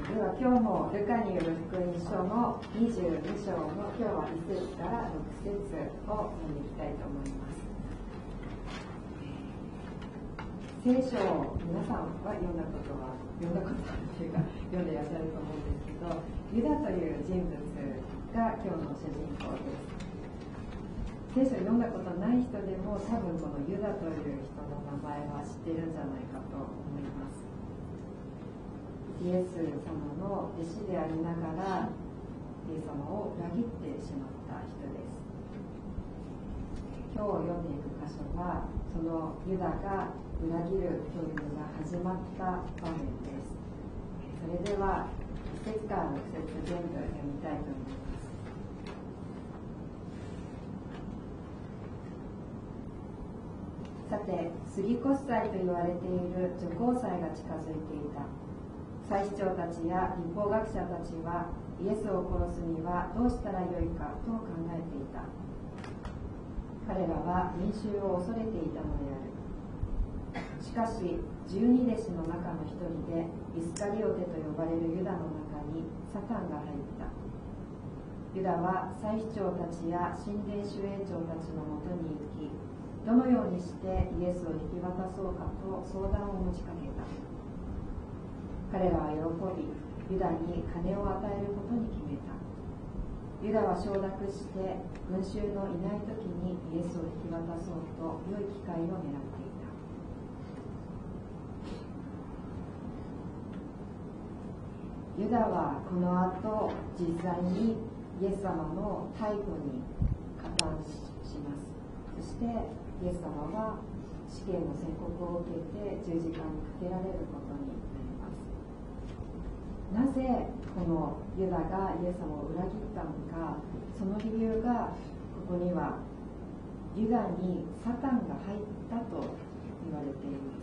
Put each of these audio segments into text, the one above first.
では今日もルカによる福音書の22章の今日は1節から6節を読んでいきたいと思います。聖書を皆さんは読んだことあるというか読んでいらっしゃると思うんですけど、ユダという人物が今日の主人公です。聖書を読んだことない人でも多分このユダという人の名前は知っているんじゃないかと思います。イエス様の弟子でありながらイエス様を裏切ってしまった人です。今日読んでいく箇所はそのユダが裏切るというのが始まった場面です。それでは1節から6節全部読みたいと思います。さて、杉越祭と言われている除光祭が近づいていた。祭司長たちや律法学者たちはイエスを殺すにはどうしたらよいかと考えていた。彼らは民衆を恐れていたのである。しかし12弟子の中の一人でイスカリオテと呼ばれるユダの中にサタンが入った。ユダは祭司長たちや神殿守衛長たちのもとに行き、どのようにしてイエスを引き渡そうかと相談を持ちかけた。彼らは喜び、ユダに金を与えることに決めた。ユダは承諾して群衆のいない時にイエスを引き渡そうと良い機会を狙っていた。ユダはこの後実際にイエス様の逮捕に加担します。そしてイエス様は死刑の宣告を受けて十字架にかけられることになります。なぜこのユダがイエス様を裏切ったのか、その理由がここにはユダにサタンが入ったと言われています。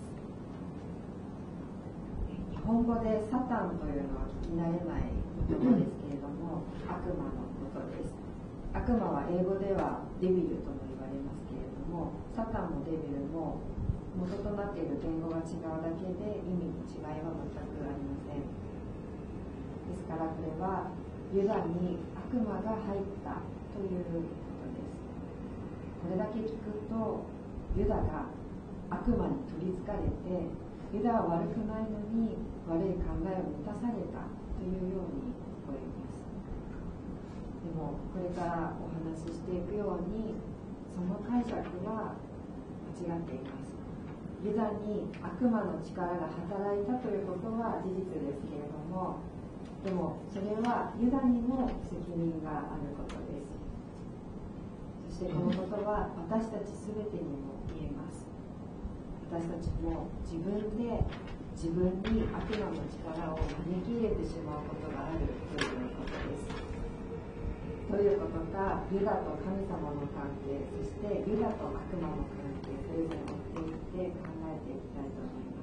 日本語でサタンというのは聞き慣れない言葉ですけれども、悪魔のことです。悪魔は英語ではデビルとも言われますけれども、サタンもデビルも元となっている言語が違うだけで意味に違いは全くありません。ですからこれはユダに悪魔が入ったということです。これだけ聞くとユダが悪魔に取りつかれて、ユダは悪くないのに悪い考えを満たされたというように聞こえます。でもこれからお話ししていくように、その解釈は間違っています。ユダに悪魔の力が働いたということは事実ですけれども、でもそれはユダにも責任があることです。そしてこのことは私たちすべてにも言えます。私たちも自分で自分に悪魔の力を招き入れてしまうことがあるということです。ということがユダと神様の関係、そしてユダと悪魔の関係、それぞれ追っていって考えていきたいと思います。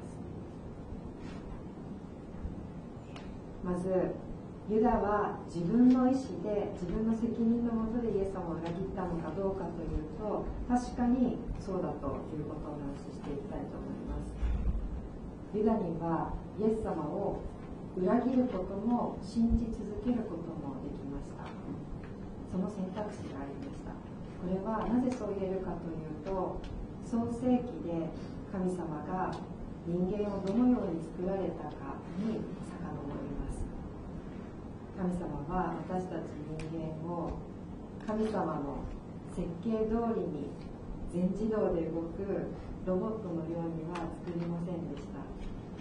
まずユダは自分の意思で自分の責任のもとでイエス様を裏切ったのかどうかというと、確かにそうだということをお話ししていきたいと思います。ユダにはイエス様を裏切ることも信じ続けることもできました。その選択肢がありました。これはなぜそう言えるかというと、創世記で神様が人間をどのように作られたかに遡ります。神様は私たち人間を神様の設計通りに全自動で動くロボットのようには作りませんでした。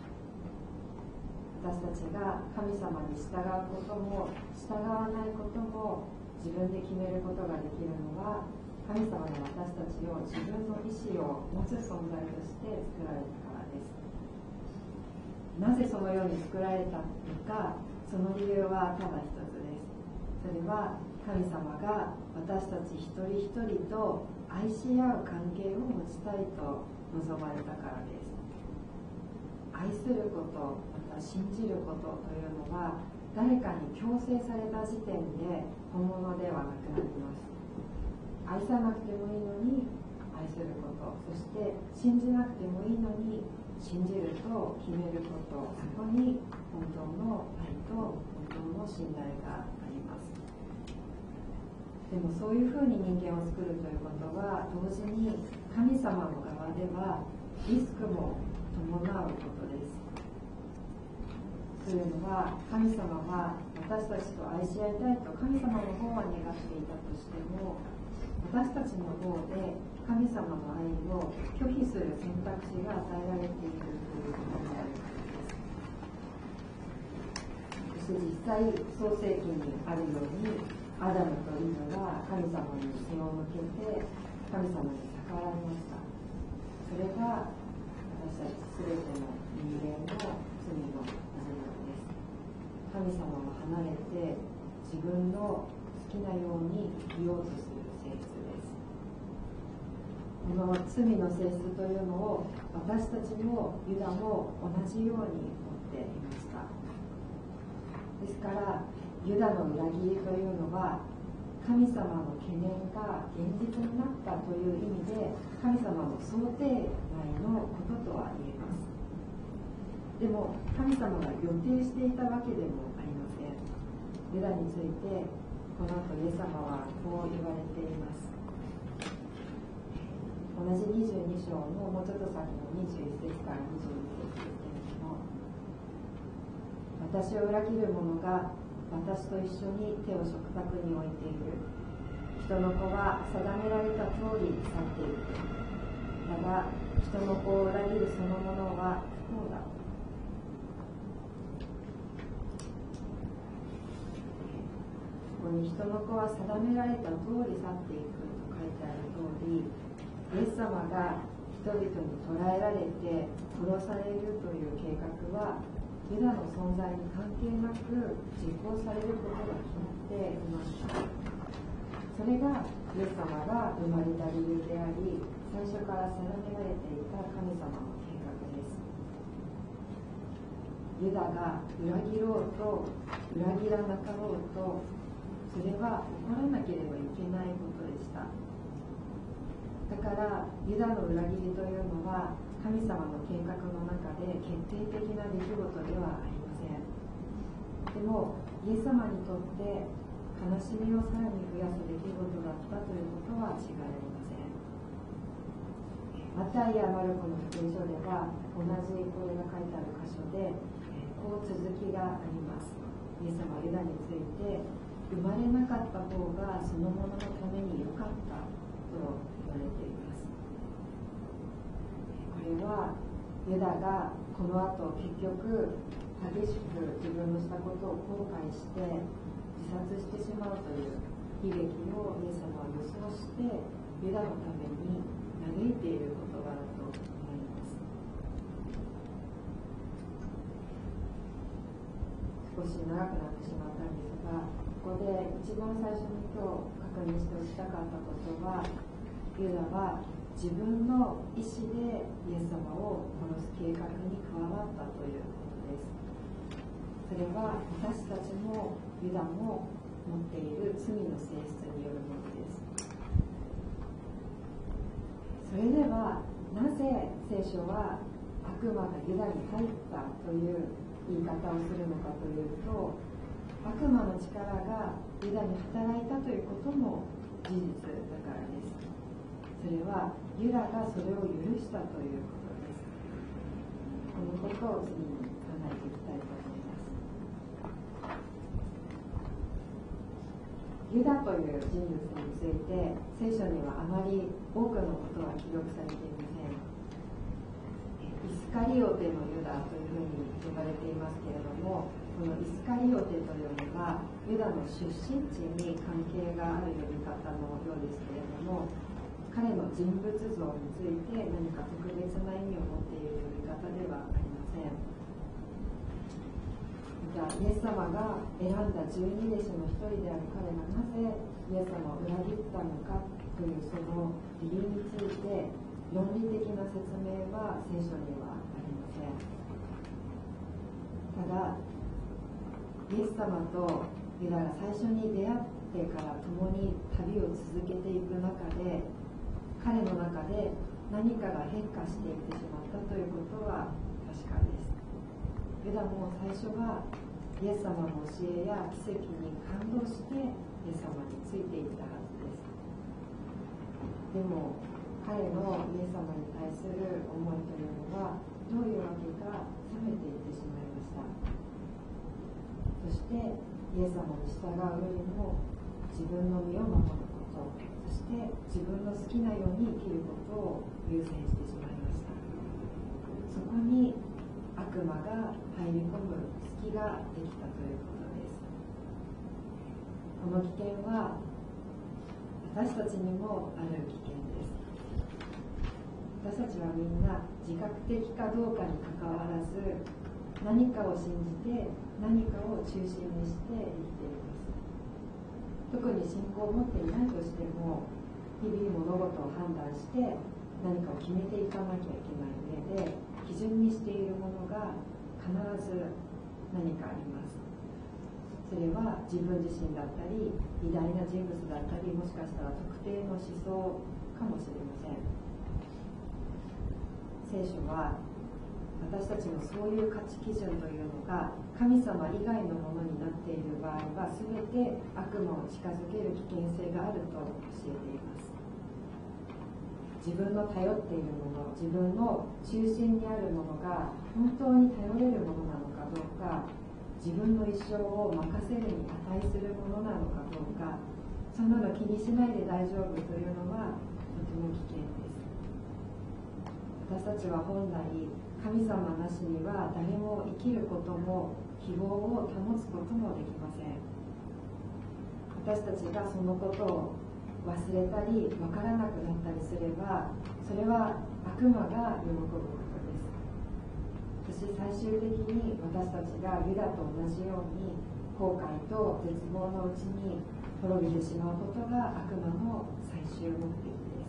私たちが神様に従うことも従わないことも自分で決めることができるのは、神様が私たちを自分の意志を持つ存在として作られたからです。なぜそのように作られたのか、その理由はただ一つです。それは神様が私たち一人一人と愛し合う関係を持ちたいと望まれたからです。愛すること、また信じることというのは誰かに強制された時点で本物ではなくなります。愛さなくてもいいのに愛すること、そして信じなくてもいいのに信じると決めること、そこに本当当の愛と本当の信頼があります。でもそういうふうに人間を作るということは同時に神様の側ではリスクも伴うことです。というのは神様は私たちと愛し合いたいと神様の方は願っていたとしても、私たちの方で神様の愛を拒否する選択肢が与えられているということになるからです。そして実際創世記にあるようにアダムとイブが神様に背を向けて神様に逆らいました。それが私たちすべての人間の罪の始まりです。神様を離れて自分の好きなように生きようとする性質です。この罪の性質というのを私たちもユダも同じように持っていました。ですからユダの裏切りというのは神様の懸念が現実になったという意味で神様の想定内のこととは言えます。でも神様が予定していたわけでもありません。ユダについてこの後イエス様はこう言われています。同じ22章のもうちょっと先の21節から22節ですけれども、私を裏切る者が私と一緒に手を食卓に置いている。人の子は定められた通り去っていく。だが人の子を裏切るそのものは不幸だ。ここに人の子は定められた通り去っていくと書いてある通り、イエス様が人々に捕らえられて殺されるという計画はユダの存在に関係なく実行されることが決まっていました。それがイエス様が生まれた理由であり、最初から定められていた神様の計画です。ユダが裏切ろうと裏切らなかろうと、それは起こらなければいけないことでした。だからユダの裏切りというのは神様の計画の中で決定的な出来事ではありません。でもイエス様にとって悲しみをさらに増やす出来事だったということは違いありません。マタイやマルコの福音書では同じこれが書いてある箇所でこう続きがあります。イエス様はユダについて生まれなかった方がそのもののために良かったと言われています。これはユダがこの後結局激しく自分のしたことを後悔して自殺してしまうという悲劇をイエス様は予想してユダのために嘆いている言葉だと思います。少し長くなってしまったんですが、ここで一番最初に今日確認しておきたかったことは、ユダは自分の意思でイエス様を殺す計画に加わったということです。それは私たちもユダも持っている罪の性質によるものです。それではなぜ聖書は悪魔がユダに入ったという言い方をするのかというと、悪魔の力がユダに働いたということも事実だからです。それはユダがそれを許したということです。このことを次に考えていきたいと思います。ユダという人物について聖書にはあまり多くのことは記録されていません。イスカリオテのユダというふうに呼ばれていますけれども、このイスカリオテというのはユダの出身地に関係がある呼び方のようですけれども、彼の人物像について何か特別な意味を持っている呼び方ではありません。またイエス様が選んだ12弟子の一人である彼がなぜイエス様を裏切ったのかというその理由について論理的な説明は聖書にはありません。ただイエス様とユダが最初に出会ってから共に旅を続けていく中で、彼の中で何かが変化していってしまったということは確かです。 ユダも最初はイエス様の教えや奇跡に感動してイエス様についていったはずです。でも彼のイエス様に対する思いというのはどういうわけか冷めていってしまいました。そしてイエス様に従うよりも自分の身を守ること、そして自分の好きなように生きることを優先してしまいました。そこに悪魔が入り込む隙ができたということです。この危険は私たちにもある危険です。私たちはみんな自覚的かどうかにかかわらず、何かを信じて何かを中心にして生きています。特に信仰を持っていないとしても、日々物事を判断して何かを決めていかなきゃいけない上で、基準にしているものが必ず何かあります。それは自分自身だったり、偉大な人物だったり、もしかしたら特定の思想かもしれません。聖書は私たちのそういう価値基準というのが神様以外のものになっている場合は、全て悪魔を近づける危険性があると教えています。自分の頼っているもの、自分の中心にあるものが本当に頼れるものなのかどうか、自分の一生を任せるに値するものなのかどうか、そんなの気にしないで大丈夫というのはとても危険です。私たちは本来神様なしには誰も生きることも希望を保つこともできません。私たちがそのことを忘れたり分からなくなったりすれば、それは悪魔が喜ぶことです。そして最終的に私たちがユダと同じように後悔と絶望のうちに滅びてしまうことが悪魔の最終目的です。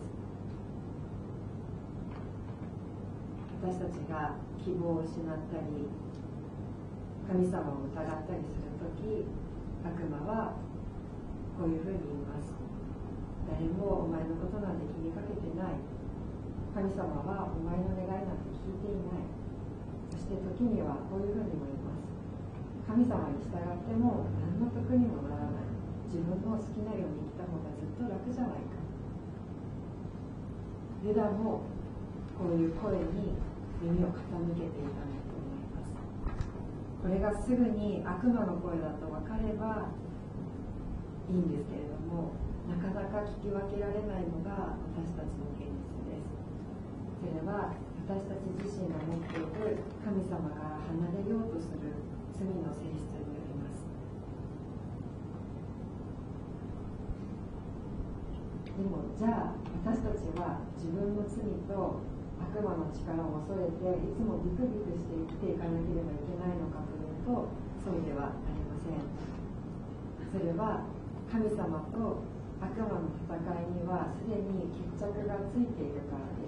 私たちが希望を失ったり神様を疑ったりするとき、悪魔はこういうふうに言います。誰もお前のことなんて気にかけてない。神様はお前の願いなんて聞いていない。そして時にはこういうふうにも言います。神様に従っても何の得にもならない。自分の好きなように生きた方がずっと楽じゃないか。ユダもこういう声に耳を傾けていたんだと思います。これがすぐに悪魔の声だと分かればいいんですけれども、なかなか聞き分けられないのが私たちの現実です。それは私たち自身が持っている神様から離れようとする罪の性質によります。でもじゃあ私たちは自分の罪と悪魔の力を恐れていつもビクビクして生きていかなければいけないのかというと、そうではありません。それは神様と悪魔の戦いにはすでに決着がついているからです。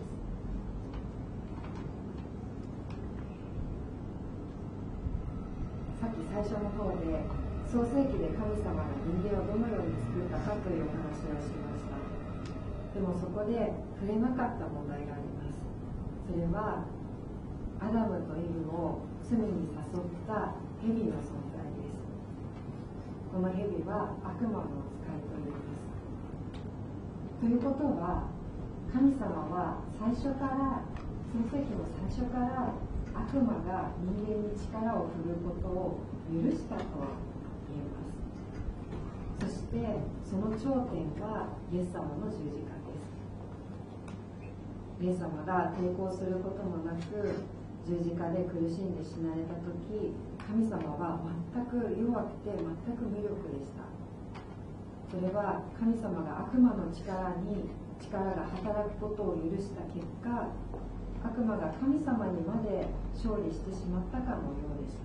さっき最初の方で創世記で神様が人間をどのように作ったかというお話をしました。でもそこで触れなかった問題があります。それはアダムとイブを罪に誘った蛇の存在です。この蛇は悪魔の使いといいます。ということは、神様は最初から創世記の最初から悪魔が人間に力を振るうことを許したと言えます。そしてその頂点はイエス様の十字架です。イエス様が抵抗することもなく十字架で苦しんで死なれた時、神様は全く弱くて全く無力でした。それは神様が悪魔の力が働くことを許した結果、悪魔が神様にまで勝利してしまったかのようでした。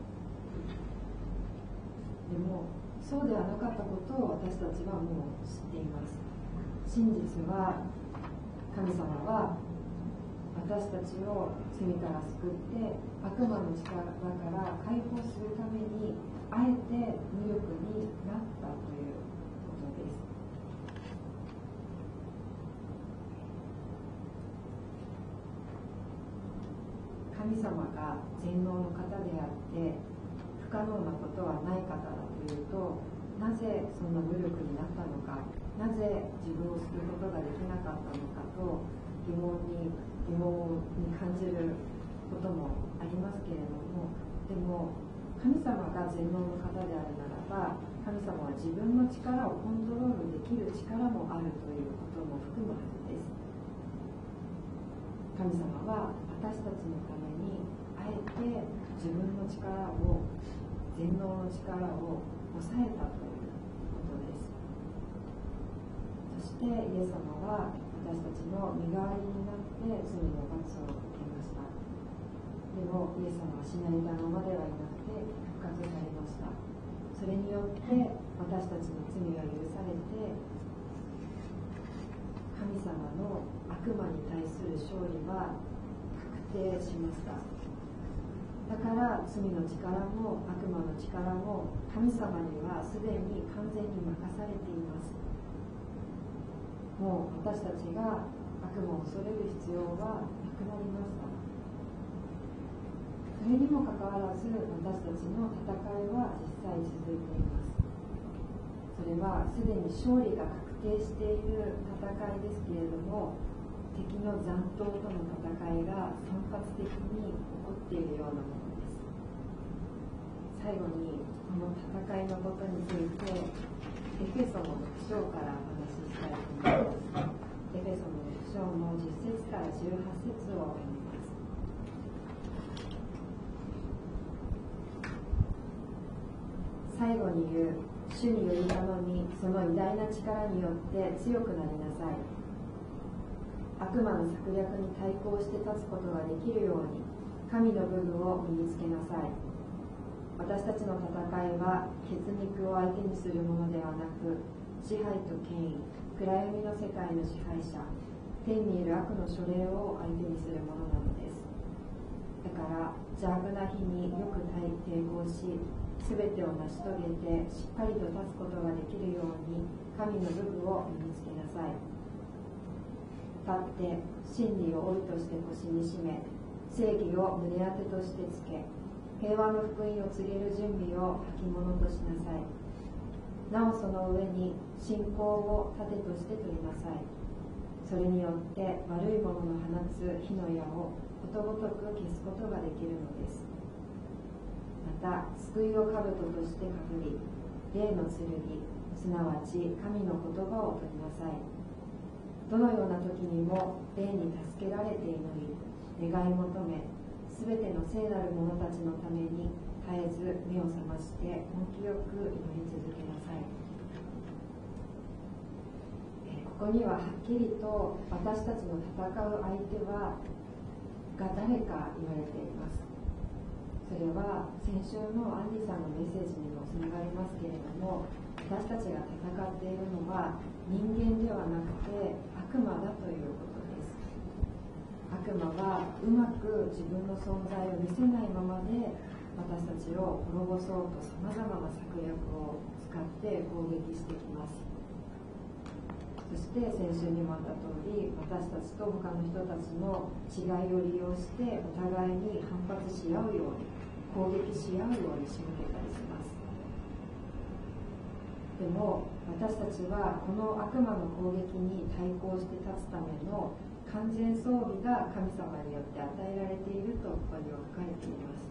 でもそうではなかったことを私たちはもう知っています。真実は神様は私たちを罪から救って悪魔の力から解放するためにあえて無力になったということです。神様が全能の方であって不可能なことはない方だというと、なぜそんな無力になったのか、なぜ自分を救うことができなかったのかと疑問に感じることもありますけれども、でも神様が全能の方であるならば、神様は自分の力をコントロールできる力もあるということも含むはずです。神様は私たちのためにあえて自分の力を、全能の力を抑えたということです。そしてイエス様は私たちの身代わりになって罪の罰を受けました。でもイエス様は死なれたままではいなくて復活されました。それによって私たちの罪が許されて、神様の悪魔に対する勝利は確定しました。だから罪の力も悪魔の力も神様にはすでに完全に任されています。もう私たちが悪魔を恐れる必要はなくなりました。それにもかかわらず私たちの戦いは実際続いています。それはすでに勝利が確定している戦いですけれども、敵の残党との戦いが散発的に起こっているようなものです。最後にこの戦いのことについてエフェソの6章からお話ししたいと思います。エフェソの6章の10節から18節を読みます。最後に言う、主により頼み、その偉大な力によって強くなりなさい。悪魔の策略に対抗して立つことができるように、神の武具を身につけなさい。私たちの戦いは血肉を相手にするものではなく、支配と権威、暗闇の世界の支配者、天にいる悪の書類を相手にするものなのです。だから邪悪な日によく抵抗し、すべてを成し遂げてしっかりと立つことができるように神の武具を身につけなさい。立って真理を帯として腰に締め、正義を胸当てとしてつけ、平和の福音を告げる準備を履物としなさい。なおその上に信仰を盾として取りなさい。それによって悪いものの放つ火の矢をことごとく消すことができるのです。また救いを兜としてかぶり、霊の剣、すなわち神の言葉を取りなさい。どのような時にも霊に助けられて祈り、願い求め、すべての聖なる者たちのために絶えず目を覚まして根気よく祈り続けなさい。ここにははっきりと私たちの戦う相手が誰か言われています。それは先週のアンディさんのメッセージにもつながりますけれども、私たちが戦っているのは人間ではなくて悪魔だということです。悪魔はうまく自分の存在を見せないままで私たちを滅ぼそうとさまざまな策略を使って攻撃してきます。そして先週にもあった通り、私たちと他の人たちの違いを利用してお互いに反発し合うように、攻撃し合うように仕向けたりします。でも私たちはこの悪魔の攻撃に対抗して立つための完全装備が神様によって与えられているとここには書かれています。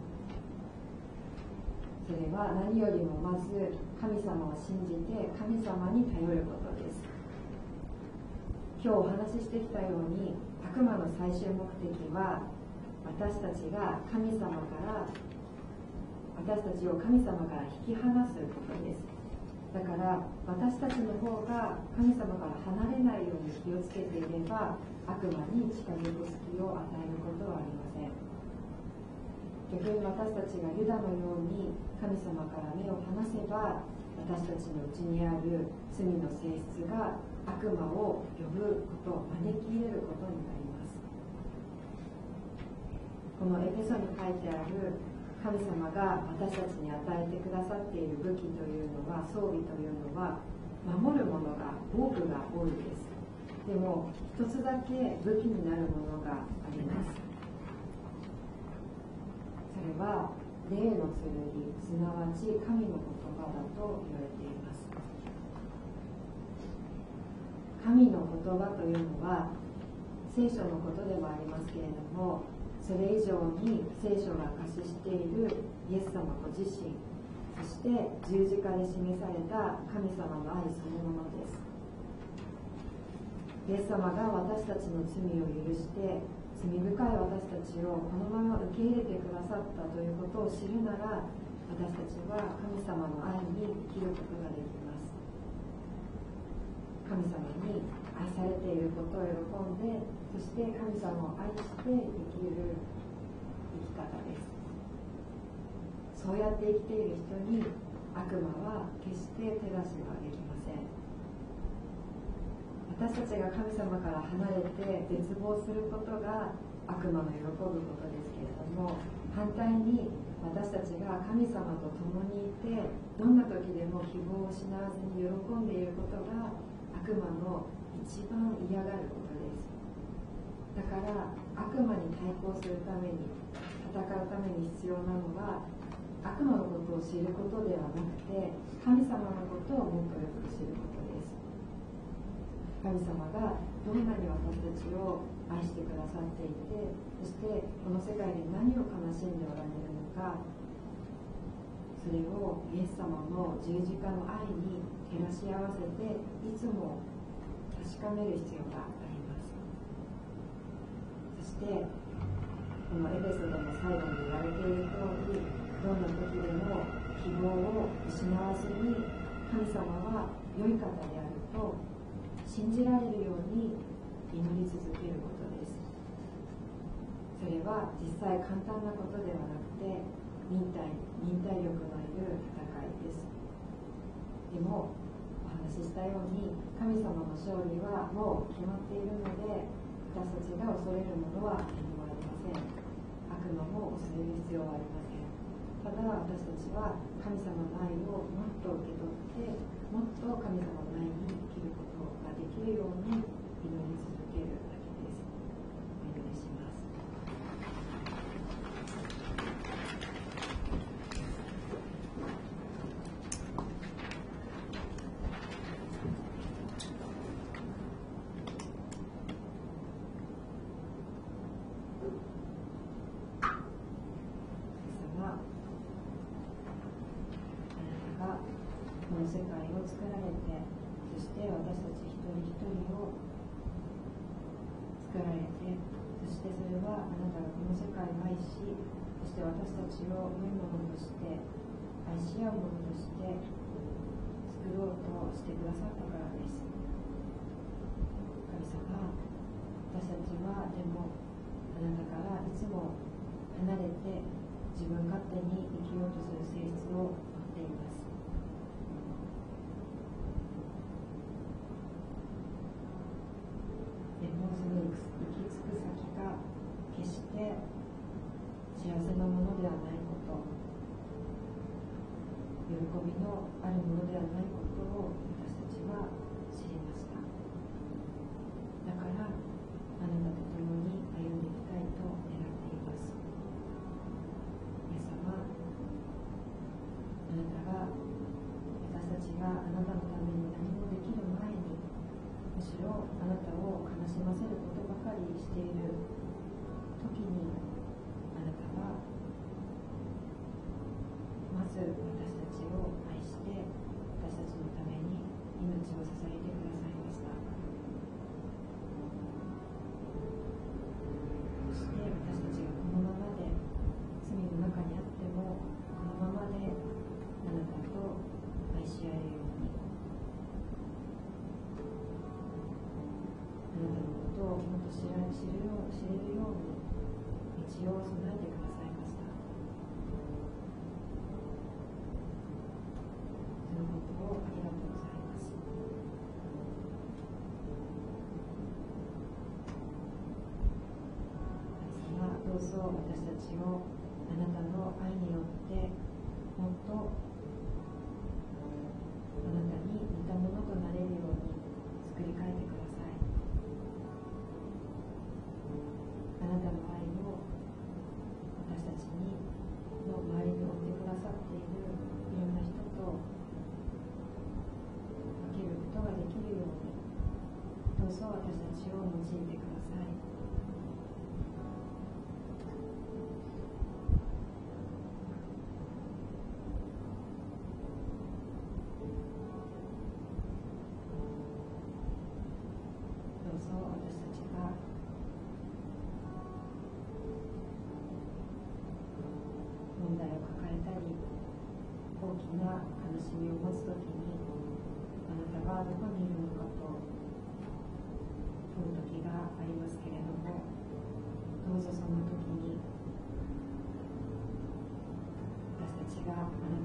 それは何よりもまず神様を信じて神様に頼ることです。今日お話ししてきたように、悪魔の最終目的は私たちが神様から私たちを神様から引き離すことです。だから私たちの方が神様から離れないように気をつけていれば、悪魔に近づく隙を与えることはありません。逆に私たちがユダのように神様から目を離せば、私たちのうちにある罪の性質が悪魔を呼ぶこと、招き入れることになります。このエペソに書いてある神様が私たちに与えてくださっている武器というのは、装備というのは守るものが、防具が多いです。でも一つだけ武器になるものがあります。 れは霊の剣、すなわち神の言葉だと言われています。神の言葉というのは聖書のことでもありますけれども、それ以上に聖書が可視しているイエス様ご自身、そして十字架で示された神様の愛そのものです。イエス様が私たちの罪を許して罪深い私たちをこのまま受け入れてくださったということを知るなら、私たちは神様の愛に生きることができます。神様に愛されていることを喜んで、そして神様を愛して生きる生き方です。そうやって生きている人に悪魔は決して手出しはできません。私たちが神様から離れて絶望することが悪魔の喜ぶことですけれども、反対に私たちが神様と共にいて、どんな時でも希望を失わずに喜んでいることが悪魔の一番嫌がることです。だから悪魔に対抗するために、戦うために必要なのは悪魔のことを知ることではなくて、神様のことをもっとよく知ることです。神様がどんなに私たちを愛してくださっていて、そしてこの世界で何を悲しんでおられるのか、それをイエス様の十字架の愛に照らし合わせていつも確かめる必要があります。そしてこのエペソでも最後に言われている通り、どんな時でも希望を失わずに神様は良い方であると信じられるように祈り続けることです。それは実際簡単なことではなくて忍耐力のいる戦いです。でもお話ししたように神様の勝利はもう決まっているので、私たちが恐れるものは何もありません。悪魔も恐れる必要はありません。ただ私たちは神様の愛をもっと受け取って、もっと神様の愛に生きることができるように祈り続けるだけです。お祈りします。この世界を作られて、そして私たち一人一人を作られて、そしてそれはあなたがこの世界を愛し、そして私たちを良いものとして愛し合うものとして作ろうとしてくださったからです。神様、私たちはでもあなたからいつも離れて自分勝手に生きようとする性質を持っています。でもその行き着く先が決して幸せなものではないこと、喜びのあるものではないことを私たちは知りました。だからあなたと共に歩んでいきたいと願っています。イエス様、あなたが私たちがあなたのために何もできる前に、むしろあなたを悲しませることばかりしている時に、あなたはまず私たちを愛して、私たちのために命を捧げてくださいました。そして私たちがこのままで罪の中にあっても、このままであなたと愛し合えるように、あなたのことをもっと知れるように道を備えてくださいました。そのことをありがとうございます。神様、どうぞ私たちをあなたの愛によってもっとあなたに似たものとなれるように作り変えてください。あなたの愛を私たちにしんでください。どうぞ私たちが問題を抱えたり大きな悲しみを持つときに、あなたはどこにいるのかと問う時がありますけれども、どうぞその時に私たちがあな